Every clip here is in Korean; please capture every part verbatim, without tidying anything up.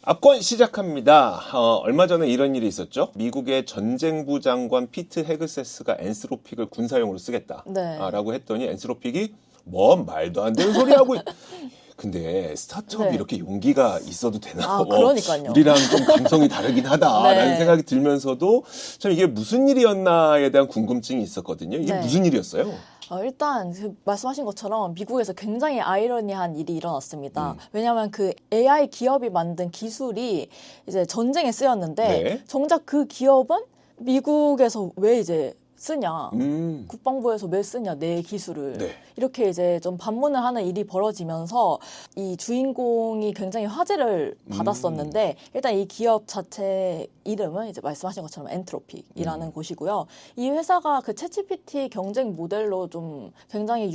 압권 시작합니다. 어, 얼마 전에 이런 일이 있었죠. 미국의 전쟁부 장관 피트 헤그세스가 엔스로픽을 군사용으로 쓰겠다라고 네. 했더니 엔스로픽이 뭐 말도 안 되는 소리 하고 근데 스타트업이 네. 이렇게 용기가 있어도 되나? 아, 그러니까요. 우리랑 좀 감성이 다르긴 하다라는 네. 생각이 들면서도 참 이게 무슨 일이었나에 대한 궁금증이 있었거든요. 이게 네. 무슨 일이었어요? 어, 일단 그 말씀하신 것처럼 미국에서 굉장히 아이러니한 일이 일어났습니다. 음. 왜냐하면 그 에이아이 기업이 만든 기술이 이제 전쟁에 쓰였는데 네. 정작 그 기업은 미국에서 왜 이제 쓰냐, 음. 국방부에서 왜 쓰냐, 내 기술을. 네. 이렇게 이제 좀 반문을 하는 일이 벌어지면서 이 주인공이 굉장히 화제를 받았었는데, 음. 일단 이 기업 자체 이름은 이제 말씀하신 것처럼 엔트로픽이라는 음. 곳이고요. 이 회사가 그 챗지피티 경쟁 모델로 좀 굉장히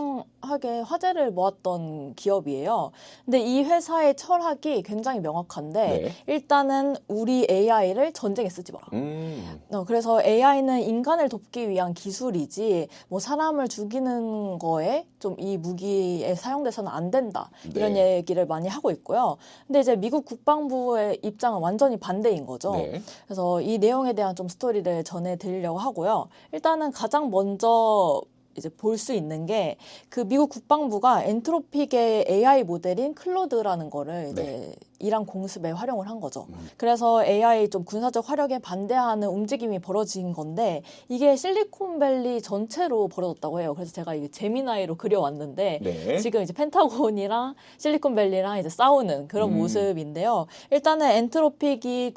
유명하게 화제를 모았던 기업이에요. 근데 이 회사의 철학이 굉장히 명확한데, 네. 일단은 우리 에이아이를 전쟁에 쓰지 마라. 음. 어, 그래서 에이아이는 인간을 돕기 위한 기술이지 뭐 사람을 죽이는 거에 좀 이 무기에 사용돼서는 안 된다. 이런 네. 얘기를 많이 하고 있고요. 근데 이제 미국 국방부의 입장은 완전히 반대인 거죠. 네. 그래서 이 내용에 대한 좀 스토리를 전해드리려고 하고요. 일단은 가장 먼저 이제 볼 수 있는 게 그 미국 국방부가 엔트로픽의 에이아이 모델인 클로드라는 거를 이제 네. 이란 공습에 활용을 한 거죠. 음. 그래서 에이아이 좀 군사적 활용에 반대하는 움직임이 벌어진 건데 이게 실리콘밸리 전체로 벌어졌다고 해요. 그래서 제가 이게 재미나이로 그려왔는데 네. 지금 이제 펜타곤이랑 실리콘밸리랑 이제 싸우는 그런 음. 모습인데요. 일단은 엔트로픽이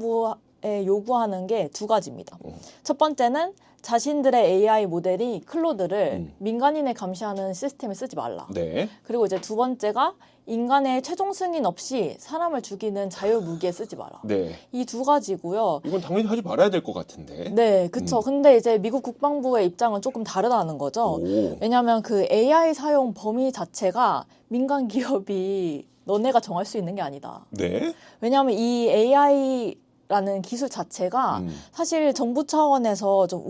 국방부에 요구하는 게 두 가지입니다. 음. 첫 번째는 자신들의 에이아이 모델이 클로드를 음. 민간인을 감시하는 시스템에 쓰지 말라. 네. 그리고 이제 두 번째가 인간의 최종 승인 없이 사람을 죽이는 자유 무기에 쓰지 마라. 네. 이 두 가지고요. 이건 당연히 하지 말아야 될 것 같은데. 네, 그렇죠. 음. 근데 이제 미국 국방부의 입장은 조금 다르다는 거죠. 오. 왜냐하면 그 에이아이 사용 범위 자체가 민간 기업이 너네가 정할 수 있는 게 아니다. 네. 왜냐하면 이 에이아이 라는 기술 자체가 음. 사실 정부 차원에서 좀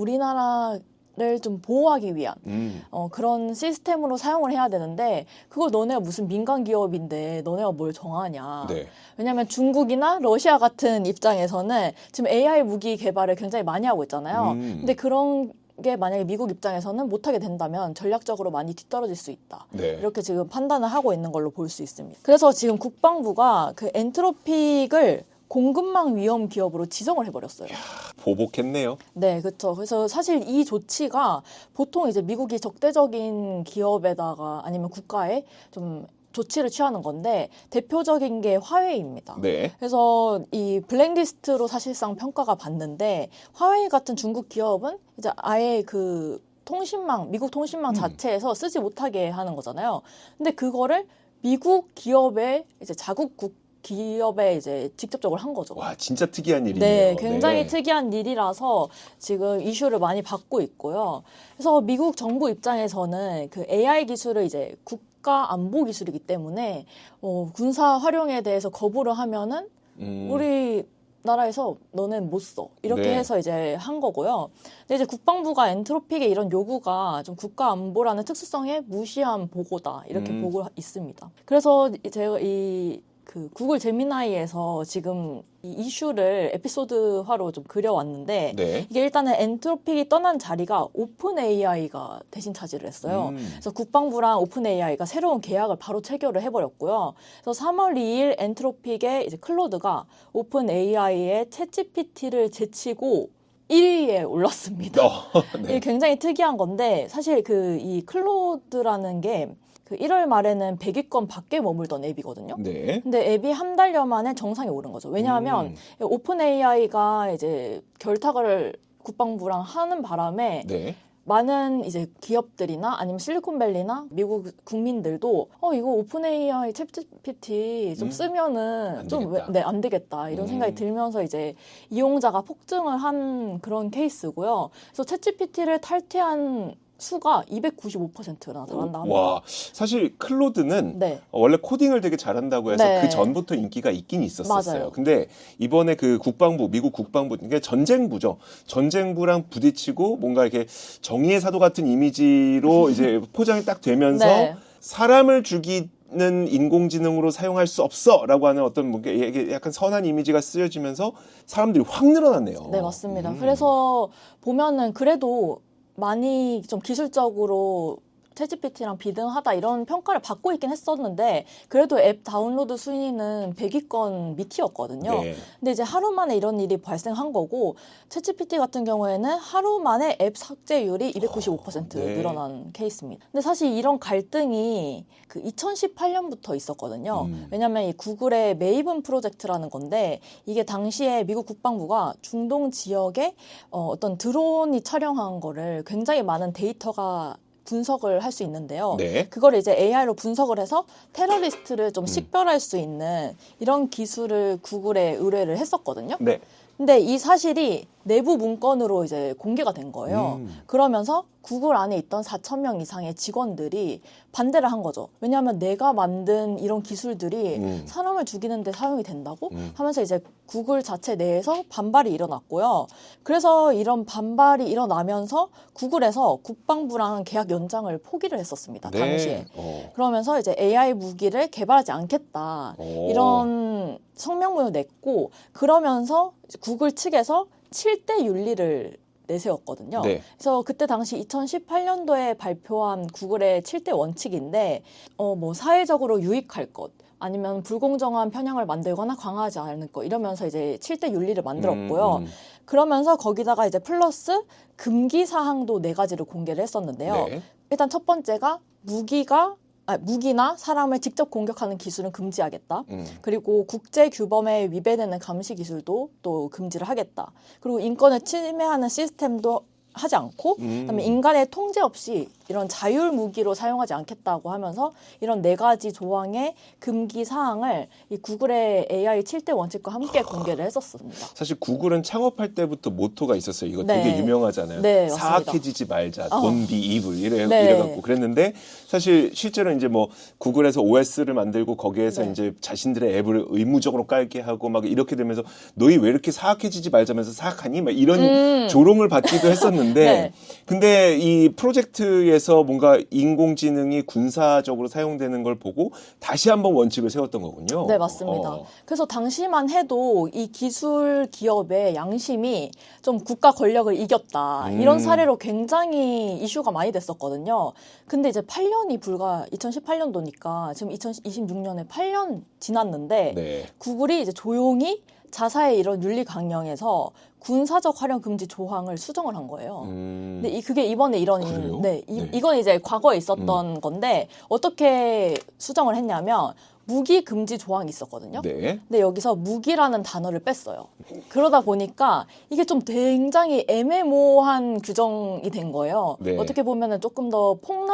우리나라를 좀 보호하기 위한 음. 어, 그런 시스템으로 사용을 해야 되는데 그걸 너네가 무슨 민간 기업인데 너네가 뭘 정하냐. 네. 왜냐하면 중국이나 러시아 같은 입장에서는 지금 에이아이 무기 개발을 굉장히 많이 하고 있잖아요. 음. 근데 그런 게 만약에 미국 입장에서는 못하게 된다면 전략적으로 많이 뒤떨어질 수 있다. 네. 이렇게 지금 판단을 하고 있는 걸로 볼 수 있습니다. 그래서 지금 국방부가 그 엔트로픽을 공급망 위험 기업으로 지정을 해버렸어요. 이야, 보복했네요. 네, 그렇죠. 그래서 사실 이 조치가 보통 이제 미국이 적대적인 기업에다가 아니면 국가에 좀 조치를 취하는 건데 대표적인 게 화웨이입니다. 네. 그래서 이 블랙리스트로 사실상 평가가 받는데 화웨이 같은 중국 기업은 이제 아예 그 통신망, 미국 통신망 음. 자체에서 쓰지 못하게 하는 거잖아요. 근데 그거를 미국 기업의 이제 자국국 기업에 이제 직접적으로 한 거죠. 와, 진짜 특이한 일이네요. 네, 굉장히 네. 특이한 일이라서 지금 이슈를 많이 받고 있고요. 그래서 미국 정부 입장에서는 그 에이아이 기술을 이제 국가 안보 기술이기 때문에 어, 군사 활용에 대해서 거부를 하면은 음. 우리 나라에서 너는 못 써. 이렇게 네. 해서 이제 한 거고요. 근데 이제 국방부가 엔트로픽의 이런 요구가 좀 국가 안보라는 특수성에 무시한 보고다. 이렇게 음. 보고 있습니다. 그래서 제가 이 그 구글 제미나이에서 지금 이 이슈를 에피소드화로 좀 그려왔는데 네. 이게 일단은 엔트로픽이 떠난 자리가 오픈 에이아이가 대신 차지를 했어요. 음. 그래서 국방부랑 오픈 에이아이가 새로운 계약을 바로 체결을 해버렸고요. 그래서 삼월 이일 엔트로픽의 이제 클로드가 오픈 에이아이의 챗지피티를 제치고 일 위에 올랐습니다. 어, 네. 이게 굉장히 특이한 건데 사실 그 이 클로드라는 게 그 일월 말에는 백 위권 밖에 머물던 앱이거든요. 네. 근데 앱이 한 달여 만에 정상에 오른 거죠. 왜냐하면 음. 오픈 에이아이가 이제 결탁을 국방부랑 하는 바람에 네. 많은 이제 기업들이나 아니면 실리콘밸리나 미국 국민들도 어 이거 오픈 에이아이 챗지피티 좀 음. 쓰면은 좀 네, 안 되겠다 이런 음. 생각이 들면서 이제 이용자가 폭증을 한 그런 케이스고요. 그래서 챗지피티를 탈퇴한 수가 이백구십오 퍼센트나 나간다 합니다. 와, 사실 클로드는 네. 원래 코딩을 되게 잘한다고 해서 네. 그 전부터 인기가 있긴 있었었어요. 맞아요. 근데 이번에 그 국방부, 미국 국방부, 그러니까 전쟁부죠. 전쟁부랑 부딪히고 뭔가 이렇게 정의의 사도 같은 이미지로 이제 포장이 딱 되면서 네. 사람을 죽이 는 인공지능으로 사용할 수 없어라고 하는 어떤 뭔가 이게 약간 선한 이미지가 쓰여지면서 사람들이 확 늘어났네요. 네, 맞습니다. 음. 그래서 보면은 그래도 많이 좀 기술적으로 챗지피티랑 비등하다 이런 평가를 받고 있긴 했었는데 그래도 앱 다운로드 순위는 백 위권 밑이었거든요. 네. 근데 이제 하루 만에 이런 일이 발생한 거고 챗지피티 같은 경우에는 하루 만에 앱 삭제율이 이백구십오 퍼센트 네. 늘어난 케이스입니다. 근데 사실 이런 갈등이 그 이천십팔 년부터 있었거든요. 음. 왜냐하면 이 구글의 메이븐 프로젝트라는 건데 이게 당시에 미국 국방부가 중동 지역에 어, 어떤 드론이 촬영한 거를 굉장히 많은 데이터가 분석을 할 수 있는데요. 네. 그걸 이제 에이아이로 분석을 해서 테러리스트를 좀 음. 식별할 수 있는 이런 기술을 구글에 의뢰를 했었거든요. 네. 근데 이 사실이 내부 문건으로 이제 공개가 된 거예요. 음. 그러면서 구글 안에 있던 사천 명 이상의 직원들이 반대를 한 거죠. 왜냐하면 내가 만든 이런 기술들이 음. 사람을 죽이는데 사용이 된다고 음. 하면서 이제 구글 자체 내에서 반발이 일어났고요. 그래서 이런 반발이 일어나면서 구글에서 국방부랑 계약 연장을 포기를 했었습니다. 네. 당시에. 어. 그러면서 이제 에이아이 무기를 개발하지 않겠다. 오. 이런 성명문을 냈고 그러면서 구글 측에서 칠 대 윤리를 내세웠거든요. 네. 그래서 그때 당시 이천십팔 년도에 발표한 구글의 칠 대 원칙인데 어, 뭐 사회적으로 유익할 것 아니면 불공정한 편향을 만들거나 강화하지 않을 것 이러면서 이제 칠 대 윤리를 만들었고요. 음, 음. 그러면서 거기다가 이제 플러스 금기 사항도 네 가지를 공개를 했었는데요. 네. 일단 첫 번째가 무기가 아, 무기나 사람을 직접 공격하는 기술은 금지하겠다. 음. 그리고 국제 규범에 위배되는 감시 기술도 또 금지를 하겠다. 그리고 인권을 침해하는 시스템도 하지 않고 음. 그다음에 인간의 통제 없이 이런 자율 무기로 사용하지 않겠다고 하면서 이런 네 가지 조항의 금기 사항을 이 구글의 에이아이 칠 대 원칙과 함께 공개를 했었습니다. 사실 구글은 창업할 때부터 모토가 있었어요. 이거 네. 되게 유명하잖아요. 네, 사악해지지 말자, 어. Don't be evil 이래, 네. 이래갖고 그랬는데 사실 실제로 이제 뭐 구글에서 오에스를 만들고 거기에서 네. 이제 자신들의 앱을 의무적으로 깔게 하고 막 이렇게 되면서 너희 왜 이렇게 사악해지지 말자면서 사악하니? 막 이런 음. 조롱을 받기도 했었는데 네. 근데 이 프로젝트에서 뭔가 인공지능이 군사적으로 사용되는 걸 보고 다시 한번 원칙을 세웠던 거군요. 네, 맞습니다. 어. 그래서 당시만 해도 이 기술 기업의 양심이 좀 국가 권력을 이겼다. 음. 이런 사례로 굉장히 이슈가 많이 됐었거든요. 근데 이제 팔 년이 불과 이천십팔 년도니까 지금 이천이십육 년에 팔 년 지났는데 네. 구글이 이제 조용히 자사의 이런 윤리 강령에서 군사적 활용 금지 조항을 수정을 한 거예요. 음. 근데 이 그게 이번에 이런 그래요? 네, 이, 네. 이건 이제 과거에 있었던 건데 어떻게 수정을 했냐면 무기 금지 조항이 있었거든요. 네. 근데 여기서 무기라는 단어를 뺐어요. 그러다 보니까 이게 좀 굉장히 애매모호한 규정이 된 거예요. 네. 어떻게 보면은 조금 더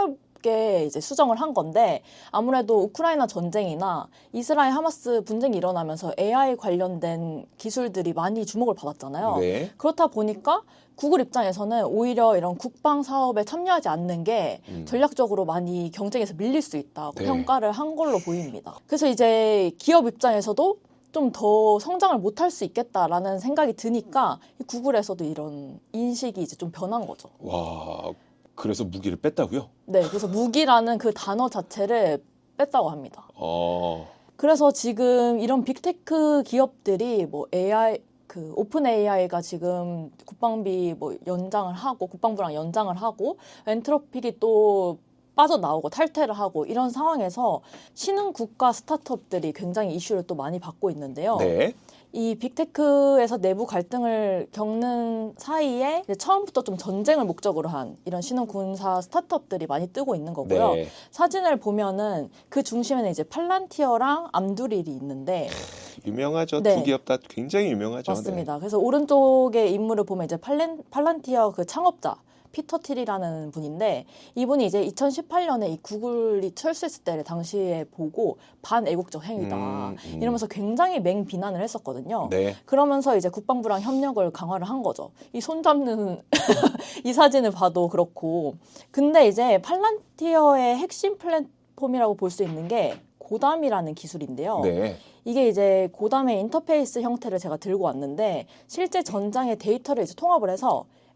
폭넓게 이제 수정을 한 건데 아무래도 우크라이나 전쟁이나 이스라엘 하마스 분쟁이 일어나면서 에이아이 관련된 기술들이 많이 주목을 받았잖아요. 네. 그렇다 보니까 구글 입장에서는 오히려 이런 국방 사업에 참여하지 않는 게 음. 전략적으로 많이 경쟁에서 밀릴 수 있다고 네. 평가를 한 걸로 보입니다. 그래서 이제 기업 입장에서도 좀 더 성장을 못할 수 있겠다라는 생각이 드니까 구글에서도 이런 인식이 이제 좀 변한 거죠. 와, 그래서 무기를 뺐다고요? 네, 그래서 무기라는 그 단어 자체를 뺐다고 합니다. 어. 그래서 지금 이런 빅테크 기업들이 뭐 에이아이 그 오픈 에이아이가 지금 국방비 뭐 연장을 하고 국방부랑 연장을 하고 엔트로픽이 또 빠져나오고 탈퇴를 하고 이런 상황에서 신흥 국가 스타트업들이 굉장히 이슈를 또 많이 받고 있는데요. 네. 이 빅테크에서 내부 갈등을 겪는 사이에 이제 처음부터 좀 전쟁을 목적으로 한 이런 신흥 군사 스타트업들이 많이 뜨고 있는 거고요. 네. 사진을 보면은 그 중심에는 이제 팔란티어랑 암두릴이 있는데 유명하죠. 네. 두 기업 다 굉장히 유명하죠. 맞습니다. 그래서 오른쪽에 인물을 보면 이제 팔렌, 팔란티어 그 창업자 피터 틸이라는 분인데 이분이 이제 이천십팔 년에 이 구글이 철수했을 때를 당시에 보고 반애국적 행위다 음, 음. 이러면서 굉장히 맹비난을 했었거든요. 네. 그러면서 이제 국방부랑 협력을 강화를 한 거죠. 이 손잡는 이 사진을 봐도 그렇고. 근데 이제 팔란티어의 핵심 플랫폼이라고 볼 수 있는 게 고담이라는 기술인데요. 네. 이게 이제 고담의 인터페이스 형태를 제가 들고 왔는데 실제 전장의 데이터를 이제 통합을 해서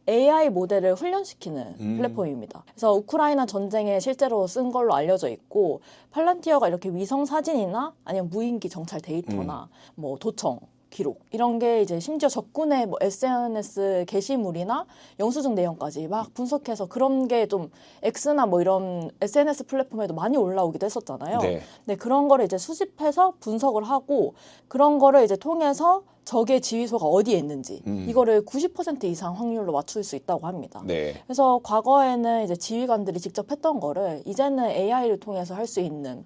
에이아이 모델을 훈련시키는 음. 플랫폼입니다. 그래서 우크라이나 전쟁에 실제로 쓴 걸로 알려져 있고 팔란티어가 이렇게 위성 사진이나 아니면 무인기 정찰 데이터나 음. 뭐 도청 기록 이런 게 이제 심지어 적군의 뭐 에스엔에스 게시물이나 영수증 내용까지 막 분석해서 그런 게 좀 X나 뭐 이런 에스엔에스 플랫폼에도 많이 올라오기도 했었잖아요. 네. 네, 그런 거를 이제 수집해서 분석을 하고 그런 거를 이제 통해서 적의 지휘소가 어디에 있는지 음. 이거를 구십 퍼센트 이상 확률로 맞출 수 있다고 합니다. 네. 그래서 과거에는 이제 지휘관들이 직접 했던 거를 이제는 에이아이를 통해서 할 수 있는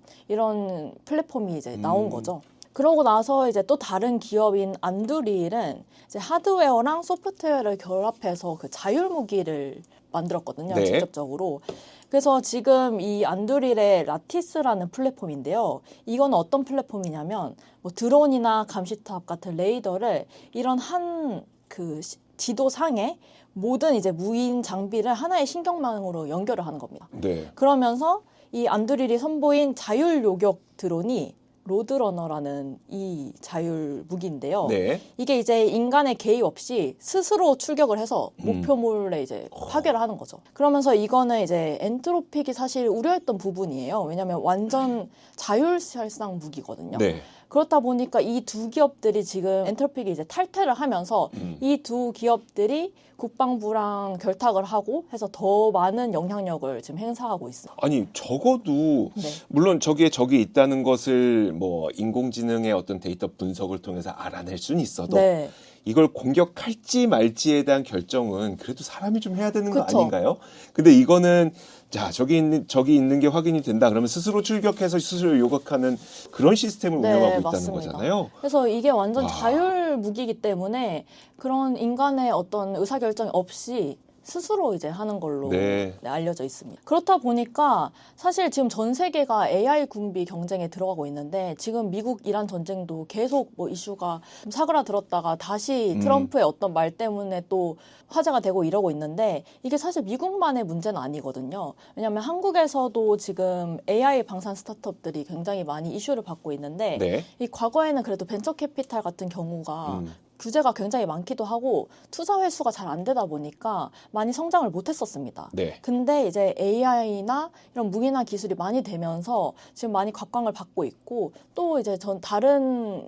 이런 플랫폼이 이제 나온 음. 거죠. 그러고 나서 이제 또 다른 기업인 안두릴은 이제 하드웨어랑 소프트웨어를 결합해서 그 자율 무기를 만들었거든요. 네. 직접적으로. 그래서 지금 이 안두릴의 라티스라는 플랫폼인데요. 이건 어떤 플랫폼이냐면 뭐 드론이나 감시탑 같은 레이더를 이런 한 그 지도상에 모든 이제 무인 장비를 하나의 신경망으로 연결을 하는 겁니다. 네. 그러면서 이 안두릴이 선보인 자율 요격 드론이 로드러너라는 이 자율 무기인데요. 네. 이게 이제 인간의 개입 없이 스스로 출격을 해서 목표물에 이제 파괴를 하는 거죠. 그러면서 이거는 이제 엔트로픽이 사실 우려했던 부분이에요. 왜냐하면 완전 자율살상 무기거든요. 네. 그렇다 보니까 이 두 기업들이 지금 엔트로픽이 이제 탈퇴를 하면서 음. 이 두 기업들이 국방부랑 결탁을 하고 해서 더 많은 영향력을 지금 행사하고 있어요. 아니 적어도 네. 물론 저기에 적이 있다는 것을 뭐 인공지능의 어떤 데이터 분석을 통해서 알아낼 수는 있어도 네. 이걸 공격할지 말지에 대한 결정은 그래도 사람이 좀 해야 되는 거 그쵸? 아닌가요? 근데 이거는 자 저기 있는 저기 있는 게 확인이 된다. 그러면 스스로 출격해서 스스로 요격하는 그런 시스템을 네, 운영하고 있다는 맞습니다. 거잖아요. 그래서 이게 완전 와. 자율 무기이기 때문에 그런 인간의 어떤 의사결정이 없이 스스로 이제 하는 걸로 네. 네, 알려져 있습니다. 그렇다 보니까 사실 지금 전 세계가 에이아이 군비 경쟁에 들어가고 있는데 지금 미국 이란 전쟁도 계속 뭐 이슈가 좀 사그라들었다가 다시 트럼프의 음. 어떤 말 때문에 또 화제가 되고 이러고 있는데 이게 사실 미국만의 문제는 아니거든요. 왜냐하면 한국에서도 지금 에이아이 방산 스타트업들이 굉장히 많이 이슈를 받고 있는데 네. 이 과거에는 그래도 벤처 캐피탈 같은 경우가 음. 규제가 굉장히 많기도 하고 투자 회수가 잘 안 되다 보니까 많이 성장을 못했었습니다. 네. 근데 이제 에이아이나 이런 무기나 기술이 많이 되면서 지금 많이 각광을 받고 있고 또 이제 전 다른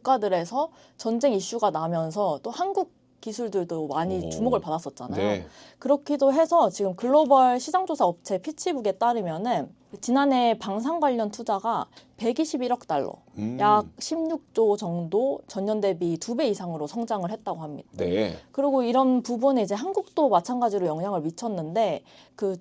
국가들에서 전쟁 이슈가 나면서 또 한국 기술들도 많이 오. 주목을 받았었잖아요. 네. 그렇기도 해서 지금 글로벌 시장조사 업체 피치북에 따르면은 지난해 방산 관련 투자가 백이십일억 달러, 음. 약 십육조 정도 전년 대비 두 배 이상으로 성장을 했다고 합니다. 네. 그리고 이런 부분에 이제 한국도 마찬가지로 영향을 미쳤는데 그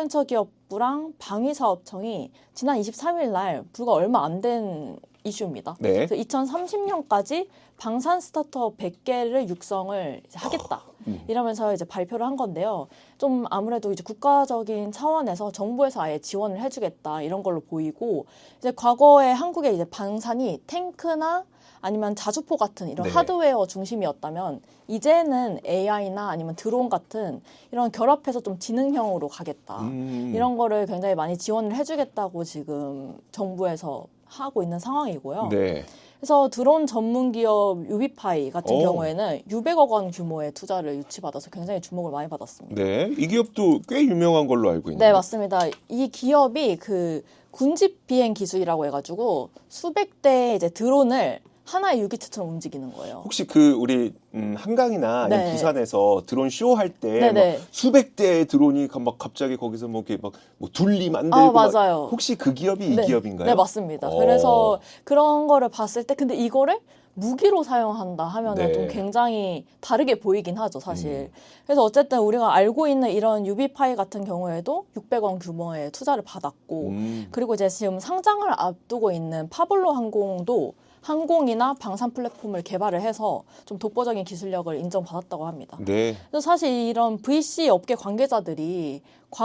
중소벤처기업부랑 방위사업청이 지난 이십삼일 날 불과 얼마 안 된 이슈입니다. 네. 그래서 이천삼십 년까지 방산 스타트업 백 개를 육성을 이제 하겠다. 음. 이러면서 이제 발표를 한 건데요. 좀 아무래도 이제 국가적인 차원에서 정부에서 아예 지원을 해주겠다 이런 걸로 보이고 이제 과거에 한국의 이제 방산이 탱크나 아니면 자주포 같은 이런 네. 하드웨어 중심이었다면 이제는 에이아이나 아니면 드론 같은 이런 결합해서 좀 지능형으로 가겠다. 음. 이런 거를 굉장히 많이 지원을 해주겠다고 지금 정부에서 하고 있는 상황이고요. 네. 그래서 드론 전문 기업 유비파이 같은 오. 경우에는 육백억 원 규모의 투자를 유치받아서 굉장히 주목을 많이 받았습니다. 네, 이 기업도 꽤 유명한 걸로 알고 있는데. 네, 맞습니다. 이 기업이 그 군집 비행 기술이라고 해가지고 수백 대의 이제 드론을 하나의 유기체처럼 움직이는 거예요. 혹시 그 우리 음, 한강이나 네. 부산에서 드론 쇼 할 때 수백 대의 드론이 막 갑자기 거기서 뭐 이렇게 막 뭐 둘리 만들고 아, 맞아요. 막 혹시 그 기업이 네. 이 기업인가요? 네, 맞습니다. 오. 그래서 그런 거를 봤을 때 근데 이거를 무기로 사용한다 하면은 네. 좀 굉장히 다르게 보이긴 하죠, 사실. 음. 그래서 어쨌든 우리가 알고 있는 이런 유비파이 같은 경우에도 육백억 원 규모의 투자를 받았고 음. 그리고 이제 지금 상장을 앞두고 있는 파블로 항공도 항공이나 방산 플랫폼을 개발을 해서 좀 독보적인 기술력을 인정받았다고 합니다. 네. 그래서 사실 이런 브이씨 업계 관계자들이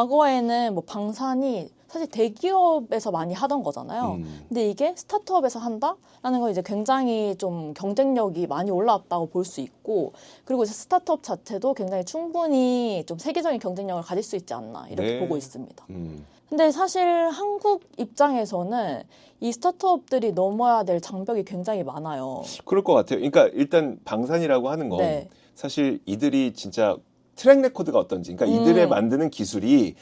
과거에는 뭐 방산이 사실 대기업에서 많이 하던 거잖아요. 음. 근데 이게 스타트업에서 한다라는 건 이제 굉장히 좀 경쟁력이 많이 올라왔다고 볼 수 있고, 그리고 이제 스타트업 자체도 굉장히 충분히 좀 세계적인 경쟁력을 가질 수 있지 않나 이렇게 네. 보고 있습니다. 음. 근데 사실 한국 입장에서는 이 스타트업들이 넘어야 될 장벽이 굉장히 많아요. 그럴 것 같아요. 그러니까 일단 방산이라고 하는 건 네. 사실 이들이 진짜 트랙 레코드가 어떤지. 그러니까 음. 이들의 만드는 기술이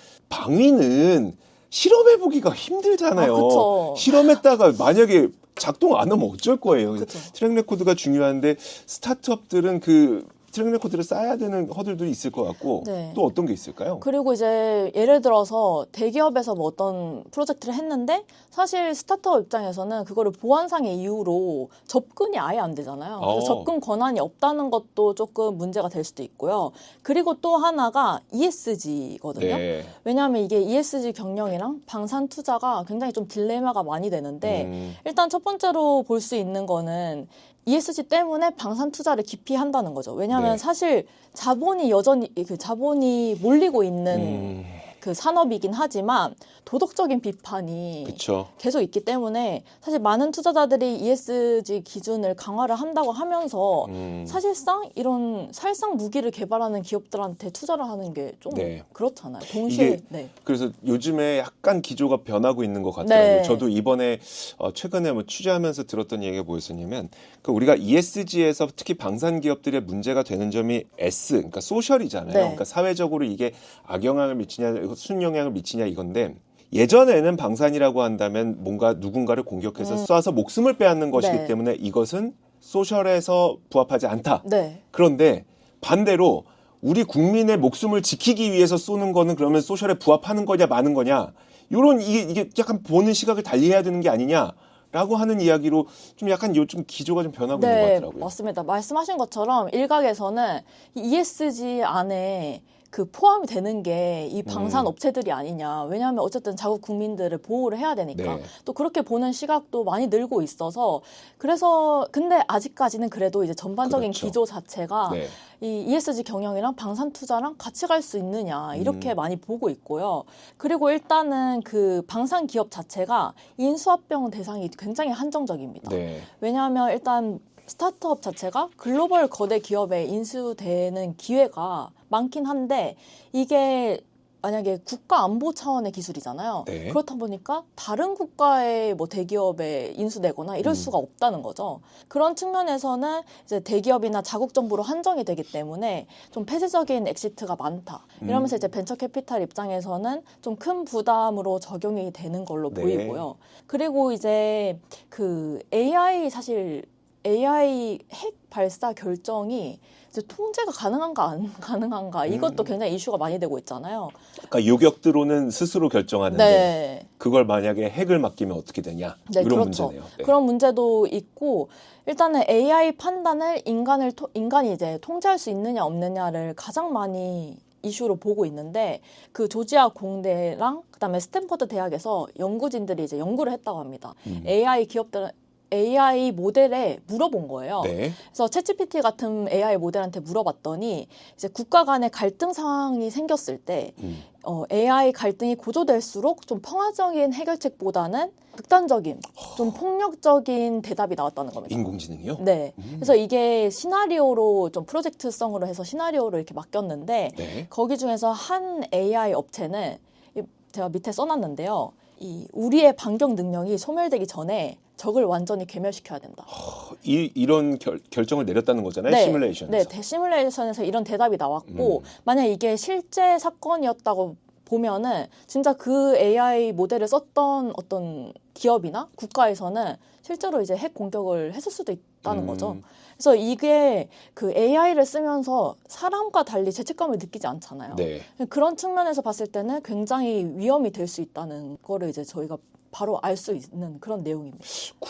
방위는 실험해보기가 힘들잖아요. 아, 실험했다가 만약에 작동 안 하면 어쩔 거예요. 트랙 레코드가 중요한데 스타트업들은 그 트랙 레코드를 쌓아야 되는 허들들이 있을 것 같고 네. 또 어떤 게 있을까요? 그리고 이제 예를 들어서 대기업에서 뭐 어떤 프로젝트를 했는데 사실 스타트업 입장에서는 그거를 보안상의 이유로 접근이 아예 안 되잖아요. 그래서 어. 접근 권한이 없다는 것도 조금 문제가 될 수도 있고요. 그리고 또 하나가 이에스지거든요. 네. 왜냐하면 이게 이에스지 경영이랑 방산 투자가 굉장히 좀 딜레마가 많이 되는데 음. 일단 첫 번째로 볼 수 있는 거는 이에스지 때문에 방산 투자를 기피한다는 거죠. 왜냐하면 네. 사실 자본이 여전히 그 자본이 몰리고 있는 음. 그 산업이긴 하지만 도덕적인 비판이 그쵸. 계속 있기 때문에 사실 많은 투자자들이 이에스지 기준을 강화를 한다고 하면서 음. 사실상 이런 살상 무기를 개발하는 기업들한테 투자를 하는 게 좀 네. 그렇잖아요. 동시에 네. 그래서 요즘에 약간 기조가 변하고 있는 것 같더라고요. 네. 저도 이번에 어, 최근에 뭐 취재하면서 들었던 얘기가 뭐였었냐면 그 우리가 이에스지에서 특히 방산 기업들의 문제가 되는 점이 S, 그러니까 소셜이잖아요. 네. 그러니까 사회적으로 이게 악영향을 미치냐, 순영향을 미치냐 이건데. 예전에는 방산이라고 한다면 뭔가 누군가를 공격해서 음. 쏴서 목숨을 빼앗는 것이기 네. 때문에 이것은 소셜에서 부합하지 않다. 네. 그런데 반대로 우리 국민의 목숨을 지키기 위해서 쏘는 거는 그러면 소셜에 부합하는 거냐 마는 거냐. 이런 이게, 이게 약간 보는 시각을 달리해야 되는 게 아니냐라고 하는 이야기로 좀 약간 요즘 기조가 좀 변하고 네, 있는 것 같더라고요. 맞습니다. 말씀하신 것처럼 일각에서는 이에스지 안에 그 포함이 되는 게 이 방산 음. 업체들이 아니냐. 왜냐하면 어쨌든 자국 국민들을 보호를 해야 되니까. 네. 또 그렇게 보는 시각도 많이 늘고 있어서 그래서 근데 아직까지는 그래도 이제 전반적인 그렇죠. 기조 자체가 네. 이 이에스지 경영이랑 방산 투자랑 같이 갈 수 있느냐 이렇게 음. 많이 보고 있고요. 그리고 일단은 그 방산 기업 자체가 인수합병 대상이 굉장히 한정적입니다. 네. 왜냐하면 일단 스타트업 자체가 글로벌 거대 기업에 인수되는 기회가 많긴 한데 이게 만약에 국가 안보 차원의 기술이잖아요. 네. 그렇다 보니까 다른 국가의 뭐 대기업에 인수되거나 이럴 음. 수가 없다는 거죠. 그런 측면에서는 이제 대기업이나 자국 정보로 한정이 되기 때문에 좀 폐쇄적인 엑시트가 많다. 이러면서 음. 이제 벤처 캐피탈 입장에서는 좀 큰 부담으로 적용이 되는 걸로 네. 보이고요. 그리고 이제 그 에이아이 사실 에이아이 핵 발사 결정이 이제 통제가 가능한가 안 가능한가 이것도 음. 굉장히 이슈가 많이 되고 있잖아요. 그러니까 요격드론은 스스로 결정하는데 네. 그걸 만약에 핵을 맡기면 어떻게 되냐 네, 이런 그렇죠. 문제네요. 네. 그런 문제도 있고 일단은 에이아이 판단을 인간을 토, 인간이 이제 통제할 수 있느냐 없느냐를 가장 많이 이슈로 보고 있는데 그 조지아 공대랑 그다음에 스탠퍼드 대학에서 연구진들이 이제 연구를 했다고 합니다. 음. 에이아이 기업들 에이아이 모델에 물어본 거예요. 네. 그래서 챗지피티 같은 에이아이 모델한테 물어봤더니 이제 국가 간의 갈등 상황이 생겼을 때 음. 어, 에이아이 갈등이 고조될수록 좀 평화적인 해결책보다는 극단적인, 좀 폭력적인 대답이 나왔다는 겁니다. 인공지능이요? 네. 음. 그래서 이게 시나리오로 좀 프로젝트성으로 해서 시나리오를 이렇게 맡겼는데 네. 거기 중에서 한 에이아이 업체는 제가 밑에 써놨는데요. 이 우리의 반격 능력이 소멸되기 전에 적을 완전히 괴멸시켜야 된다. 허, 이, 이런 결, 결정을 내렸다는 거잖아요. 네, 시뮬레이션에서. 네, 시뮬레이션에서 이런 대답이 나왔고 음. 만약 이게 실제 사건이었다고 보면은 진짜 그 에이아이 모델을 썼던 어떤 기업이나 국가에서는 실제로 이제 핵 공격을 했을 수도 있다는 음. 거죠. 그래서 이게 그 에이아이를 쓰면서 사람과 달리 죄책감을 느끼지 않잖아요. 네. 그런 측면에서 봤을 때는 굉장히 위험이 될 수 있다는 거를 이제 저희가 바로 알 수 있는 그런 내용입니다.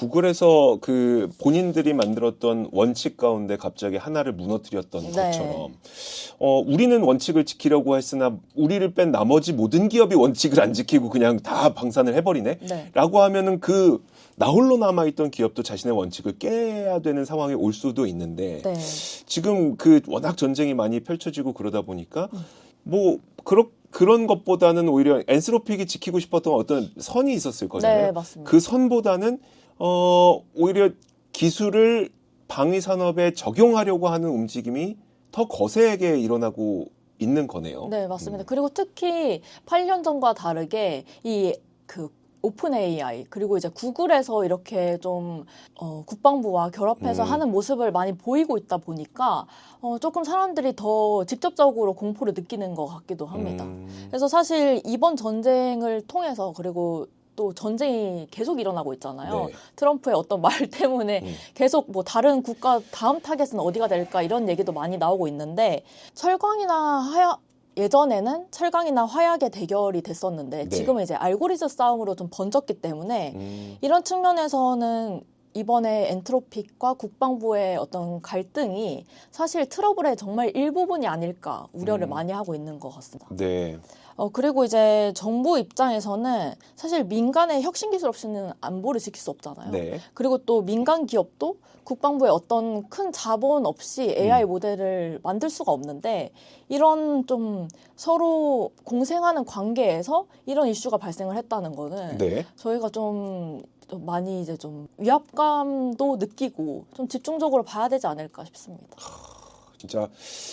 구글에서 그 본인들이 만들었던 원칙 가운데 갑자기 하나를 무너뜨렸던 네. 것처럼 어, 우리는 원칙을 지키려고 했으나 우리를 뺀 나머지 모든 기업이 원칙을 안 지키고 그냥 다 방산을 해버리네? 네. 라고 하면은 그 나홀로 남아있던 기업도 자신의 원칙을 깨야 되는 상황에 올 수도 있는데 네. 지금 그 워낙 전쟁이 많이 펼쳐지고 그러다 보니까 음. 뭐 그렇 그런 것보다는 오히려 엔스로픽이 지키고 싶었던 어떤 선이 있었을 거잖아요. 네, 맞습니다. 그 선보다는 어, 오히려 기술을 방위 산업에 적용하려고 하는 움직임이 더 거세게 일어나고 있는 거네요. 네, 맞습니다. 음. 그리고 특히 팔 년 전과 다르게 이 그 오픈 에이아이 그리고 이제 구글에서 이렇게 좀 어, 국방부와 결합해서 음. 하는 모습을 많이 보이고 있다 보니까 어, 조금 사람들이 더 직접적으로 공포를 느끼는 것 같기도 합니다. 음. 그래서 사실 이번 전쟁을 통해서 그리고 또 전쟁이 계속 일어나고 있잖아요. 네. 트럼프의 어떤 말 때문에 음. 계속 뭐 다른 국가 다음 타겟은 어디가 될까 이런 얘기도 많이 나오고 있는데 철강이나 하야 예전에는 철강이나 화약의 대결이 됐었는데 네. 지금은 이제 알고리즘 싸움으로 좀 번졌기 때문에 음. 이런 측면에서는 이번에 엔트로픽과 국방부의 어떤 갈등이 사실 트러블의 정말 일부분이 아닐까 우려를 음. 많이 하고 있는 것 같습니다. 네. 어, 그리고 이제 정부 입장에서는 사실 민간의 혁신 기술 없이는 안보를 지킬 수 없잖아요. 네. 그리고 또 민간 기업도 국방부의 어떤 큰 자본 없이 에이아이 음. 모델을 만들 수가 없는데 이런 좀 서로 공생하는 관계에서 이런 이슈가 발생을 했다는 거는 네. 저희가 좀, 좀 많이 이제 좀 위압감도 느끼고 좀 집중적으로 봐야 되지 않을까 싶습니다. 진짜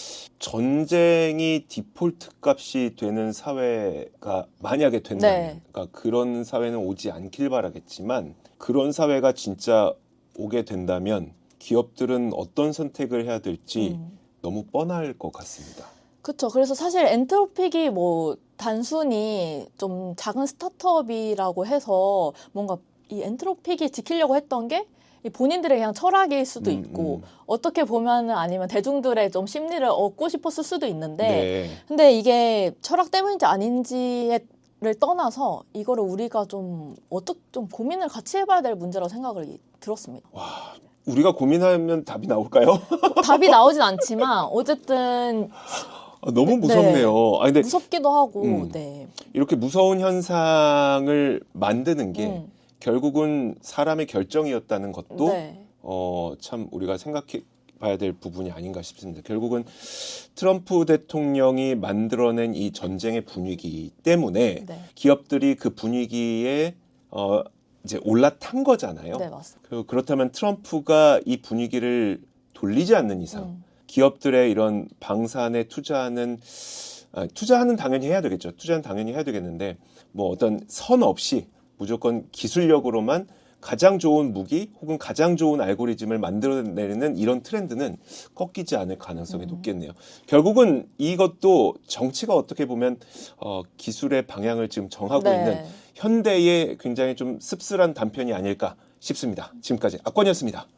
전쟁이 디폴트 값이 되는 사회가 만약에 된다면, 네. 그러니까 그런 사회는 오지 않길 바라겠지만 그런 사회가 진짜 오게 된다면 기업들은 어떤 선택을 해야 될지 음. 너무 뻔할 것 같습니다. 그렇죠. 그래서 사실 엔트로픽이 뭐 단순히 좀 작은 스타트업이라고 해서 뭔가 이 엔트로픽이 지키려고 했던 게 본인들의 그냥 철학일 수도 음, 있고 음. 어떻게 보면은 아니면 대중들의 좀 심리를 얻고 싶었을 수도 있는데 네. 근데 이게 철학 때문인지 아닌지를 떠나서 이거를 우리가 좀 어떻게 좀 고민을 같이 해봐야 될 문제라고 생각을 들었습니다. 와, 우리가 고민하면 답이 나올까요? 답이 나오진 않지만 어쨌든 아, 너무 무섭네요. 네. 아, 근데 무섭기도 하고 음. 네. 이렇게 무서운 현상을 만드는 게 음. 결국은 사람의 결정이었다는 것도 네. 어, 참 우리가 생각해 봐야 될 부분이 아닌가 싶습니다. 결국은 트럼프 대통령이 만들어낸 이 전쟁의 분위기 때문에 네. 기업들이 그 분위기에 어, 이제 올라탄 거잖아요. 네, 맞습니다. 그- 그렇다면 트럼프가 이 분위기를 돌리지 않는 이상 음. 기업들의 이런 방산에 투자하는 아, 투자하는 당연히 해야 되겠죠. 투자는 당연히 해야 되겠는데 뭐 어떤 선 없이 무조건 기술력으로만 가장 좋은 무기 혹은 가장 좋은 알고리즘을 만들어내는 이런 트렌드는 꺾이지 않을 가능성이 음. 높겠네요. 결국은 이것도 정치가 어떻게 보면 어, 기술의 방향을 지금 정하고 네. 있는 현대의 굉장히 좀 씁쓸한 단편이 아닐까 싶습니다. 지금까지 악권이었습니다.